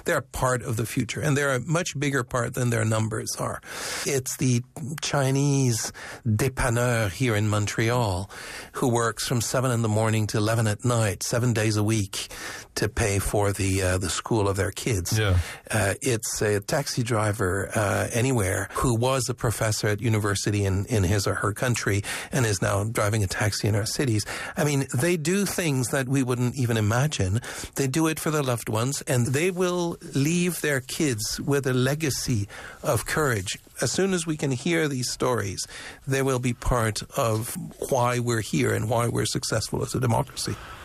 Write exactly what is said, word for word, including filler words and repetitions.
they're part of the future, and they're a much bigger part than their numbers are. It's the Chinese dépanneur here in Montreal who works from seven in the morning to eleven at night, seven days a week, to pay for the uh, the school of their kids. Yeah. Uh, it's a taxi driver uh, anywhere who was a professor at university in, in his or her country and is now driving a taxi in our cities. I mean, they do things that we wouldn't even imagine. They do it for their loved ones, and they will leave their kids with a legacy of courage. As soon as we can hear these stories, they will be part of why we're here and why we're successful as a democracy.